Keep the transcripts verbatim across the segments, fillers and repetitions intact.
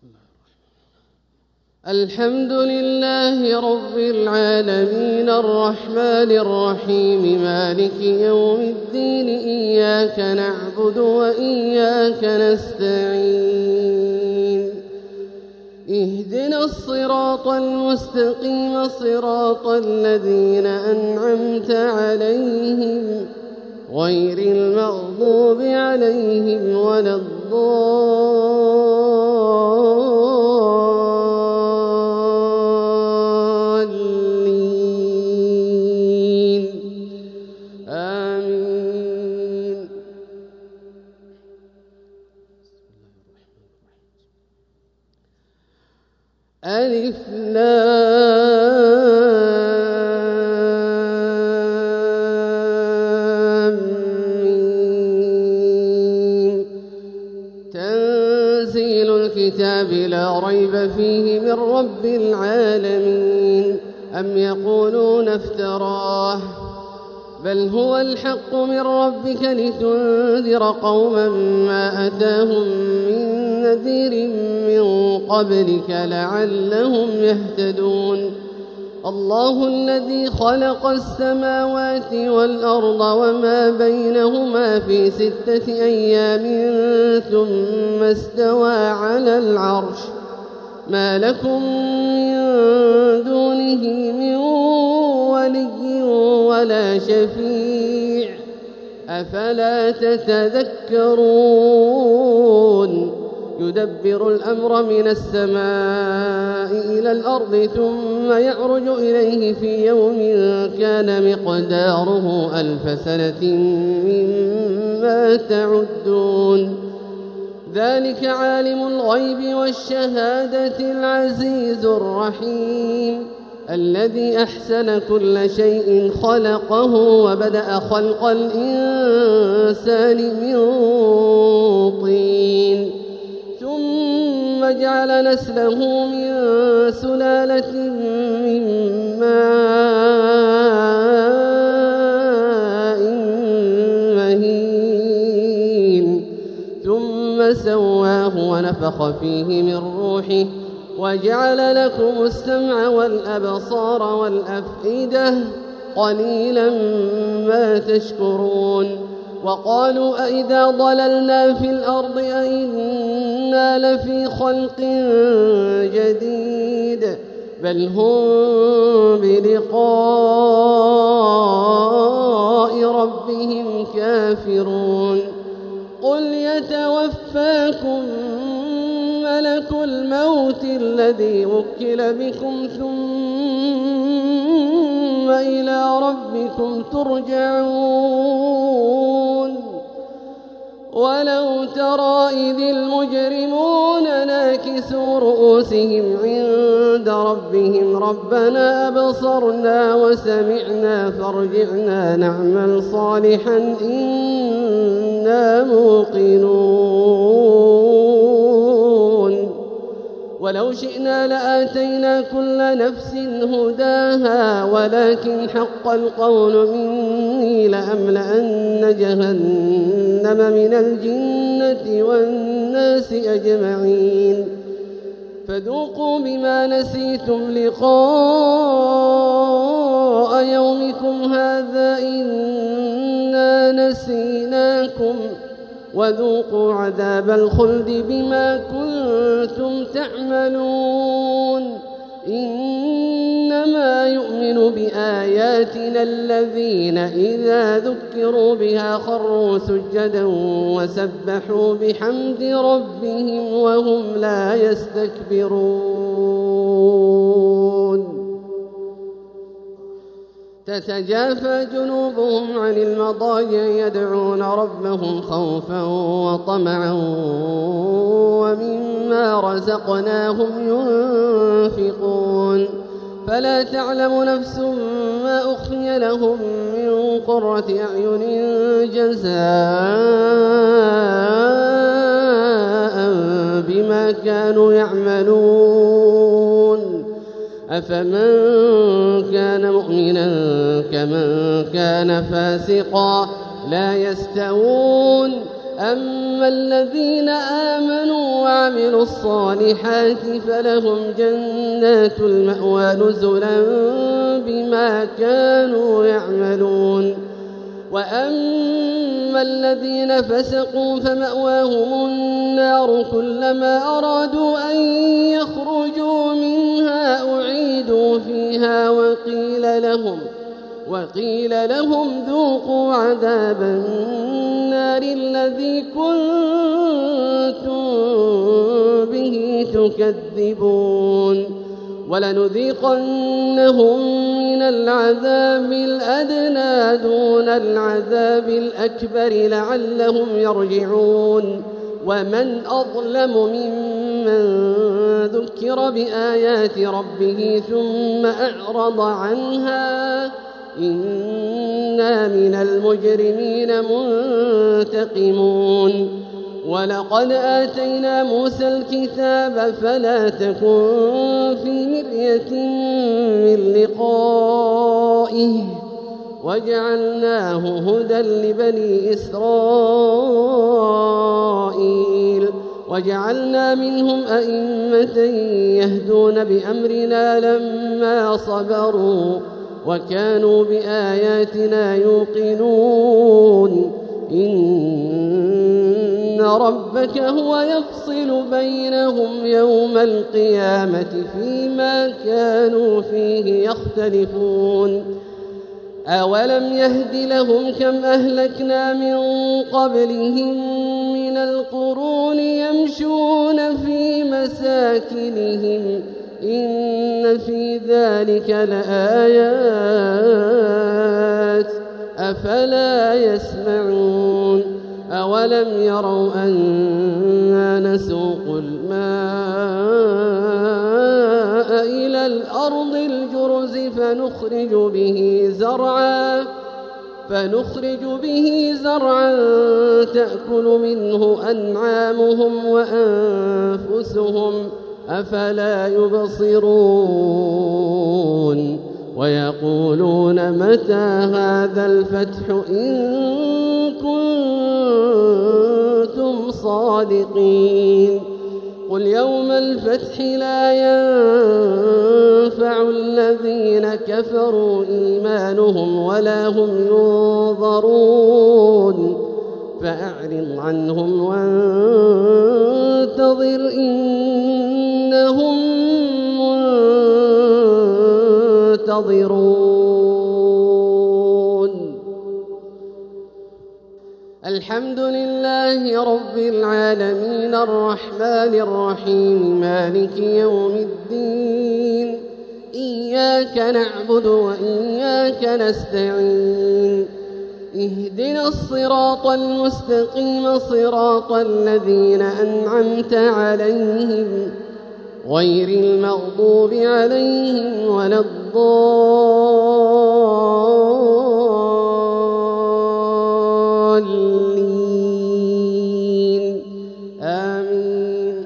الحمد لله رب العالمين الرحمن الرحيم مالك يوم الدين إياك نعبد وإياك نستعين اهدنا الصراط المستقيم صراط الذين أنعمت عليهم غير المغضوب عليهم ولا الضالين آمين. ألف لام ميم تنزيل الكتاب لا ريب فيه من رب العالمين. أم يقولون افتراه بل هو الحق من ربك لتنذر قوما ما أتاهم من نذير من قبلك لعلهم يهتدون. الله الذي خلق السماوات والأرض وما بينهما في ستة أيام ثم استوى على العرش ما لكم من دونه من ولي ولا شفيع أفلا تتذكرون. يدبر الأمر من السماء إلى الأرض ثم يعرج إليه في يوم كان مقداره ألف سنة مما تعدون. ذلك عالم الغيب والشهادة العزيز الرحيم الذي أحسن كل شيء خلقه وبدأ خلق الإنسان من طين ثم جعل نسله من سلالة من ماء مهين ثم سواه ونفخ فيه من روحه وجعل لكم السمع والأبصار والأفئدة قليلا ما تشكرون. وقالوا أئذا ضللنا في الأرض أئنا لفي خلق جديد بل هم بلقاء ربهم كافرون. قل يتوفاكم ملك الموت الذي وكل بكم ثم إلى ربكم ترجعون. ولو ترى إذ المجرمون ناكسوا رؤوسهم عند ربهم ربنا أبصرنا وسمعنا فارجعنا نعمل صالحا إنا موقنون. ولو شئنا لآتينا كل نفس هداها ولكن حق القول مني لأملأن جهنم من الجنة والناس أجمعين. فذوقوا بما نسيتم لقاء يومكم هذا إنا نسيناكم وذوقوا عذاب الخلد بما كنتم تعملون. إنما يؤمن بآياتنا الذين إذا ذكروا بها خروا سجدا وسبحوا بحمد ربهم وهم لا يستكبرون. تتجافى جنوبهم عن المضاجع يدعون ربهم خوفا وطمعا ومما رزقناهم ينفقون. فلا تعلم نفس ما أخفي لهم من قرة أعين جزاء بما كانوا يعملون. أفمن كان مؤمنا كمن كان فاسقا لا يستوون وأما الذين آمنوا وعملوا الصالحات فلهم جنات المأوى نزلا بما كانوا يعملون وأما الذين فسقوا فمأواهم النار كلما أرادوا أن يخرجوا منها أعيدوا فيها وقيل لهم وقيل لهم ذوقوا عذاب النار الذي كنتم به تكذبون ولنذيقنهم من العذاب الأدنى دون العذاب الأكبر لعلهم يرجعون ومن أظلم ممن ذكر بآيات ربه ثم أعرض عنها إنا من المجرمين منتقمون ولقد آتينا موسى الكتاب فلا تكن في مرية من لقائه وجعلناه هدى لبني إسرائيل وجعلنا منهم أئمة يهدون بأمرنا لما صبروا وكانوا بآياتنا يوقنون إن ربك هو يفصل بينهم يوم القيامة فيما كانوا فيه يختلفون أولم يهد لهم كم أهلكنا من قبلهم من القرون يمشون في مساكنهم إن في ذلك لآيات أفلا يسمعون أولم يروا أنا نسوق الماء إلى الأرض الجرز فنخرج به زرعا فنخرج به زرعا تأكل منه أنعامهم وأنفسهم أفلا يبصرون ويقولون متى هذا الفتح إن كنتم صادقين قل يوم الفتح لا ينفع الذين كفروا إيمانهم ولا هم ينظرون فأعرض عنهم وانتظر إنهم منتظرون الحمد لله رب العالمين الرحمن الرحيم مالك يوم الدين إياك نعبد وإياك نستعين اهدنا الصراط المستقيم صراط الذين أنعمت عليهم غير المغضوب عليهم ولا الضالين آمين.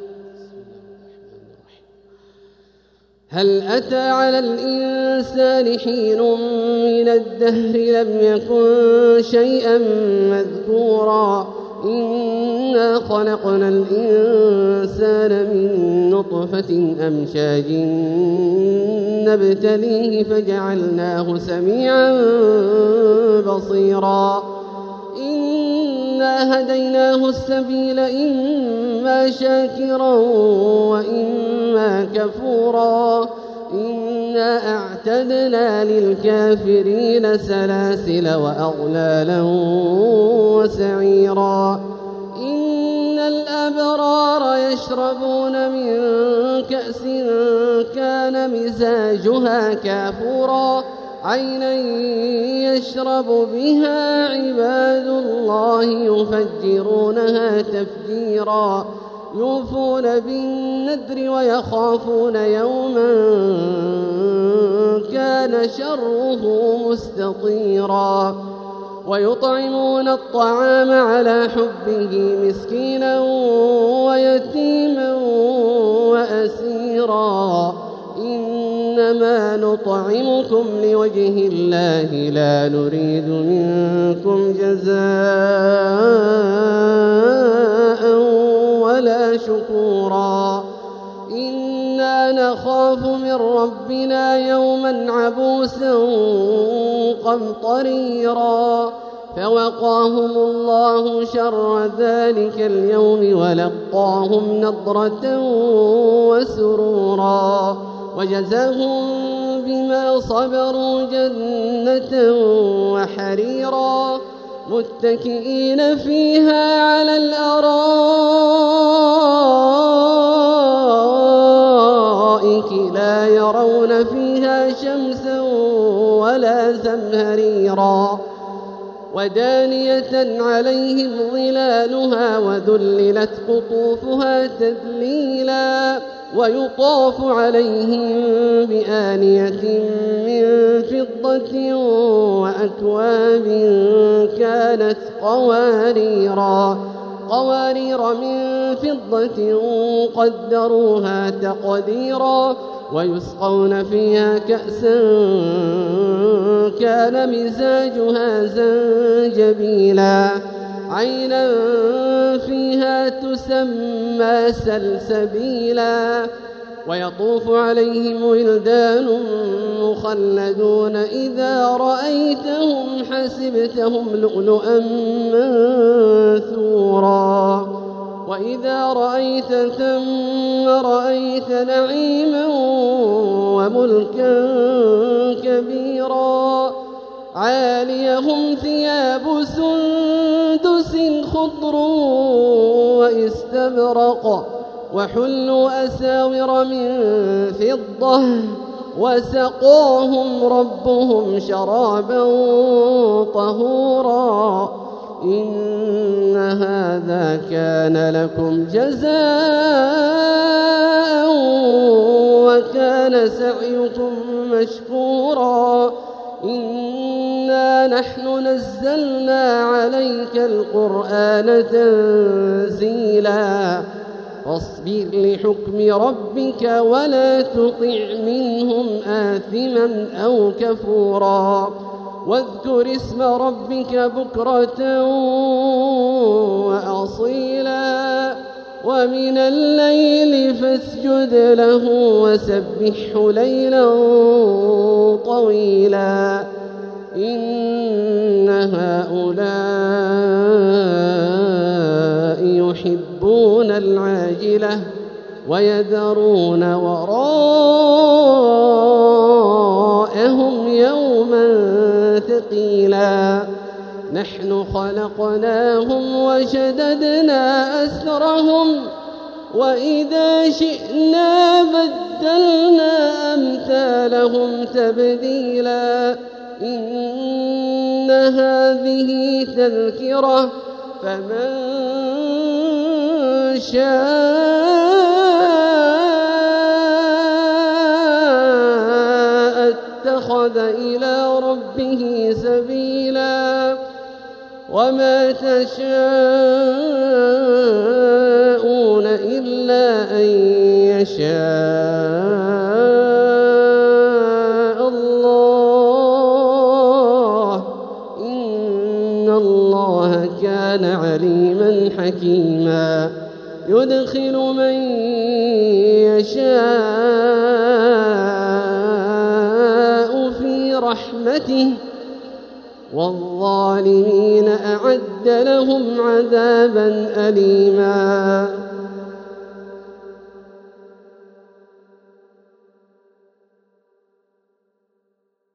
هل أتى على الإنسان حين من الدهر لم يكن شيئا مذكورا إنا خلقنا الإنسان من نطفة أمشاج نبتليه فجعلناه سميعا بصيرا إنا هديناه السبيل إما شاكرا وإما كفورا إنا أعتدنا للكافرين سلاسل وأغلالا وسعيرا إن الأبرار يشربون من كأس كان مزاجها كافورا عينا يشرب بها عباد الله يفجرونها تفجيرا يوفون بالنذر ويخافون يوما كان شره مستطيرا ويطعمون الطعام على حبه مسكينا ويتيما وأسيرا إنما نطعمكم لوجه الله لا نريد منكم جزاء ولا شكورا إنا نخاف من ربنا يوما عبوسا قمطريرا فوقاهم الله شر ذلك اليوم ولقاهم نضرة وسرورا وجزاهم بما صبروا جنة وحريرا متكئين فيها على الأرائك لا يرون فيها شمسا ولا زمهريرا ودانية عليهم ظلالها وذللت قطوفها تذليلا ويطاف عليهم بآنية من فضة وأكواب كانت قواريرا قوارير من فضة قدروها تقديرا ويسقون فيها كأسا كان مزاجها زنجبيلا عينا فيها تسمى سلسبيلا ويطوف عليهم ولدان مخلدون إذا رأيتهم حسبتهم لؤلؤا منثورا وإذا رأيت ثم رأيت نعيما وملكا كبيرا عاليهم ثياب سندس خضر واستبرق وحلوا أساور من فضة وسقاهم ربهم شرابا طهورا إن هذا كان لكم جزاء وكان سعيكم مشكورا إنا نحن نزلنا عليك القرآن تنزيلا فاصبر لحكم ربك ولا تطع منهم آثما أو كفورا واذكر اسم ربك بكرة وأصيلا ومن الليل فاسجد له وسبحه ليلا طويلا إن هؤلاء يحبون العاجلة ويذرون وراءهم يوما ثقيلا نحن خلقناهم وشددنا أسرهم وإذا شئنا بدلنا أمثالهم تبديلا إن هذه تذكرة فمن شاء اتخذ إلى ربه سبيلا وما تشاءون إلا أن يشاء الله إن الله كان عليما حكيما يدخل من يشاء في رحمته والظالمين أعد لهم عذابا أليما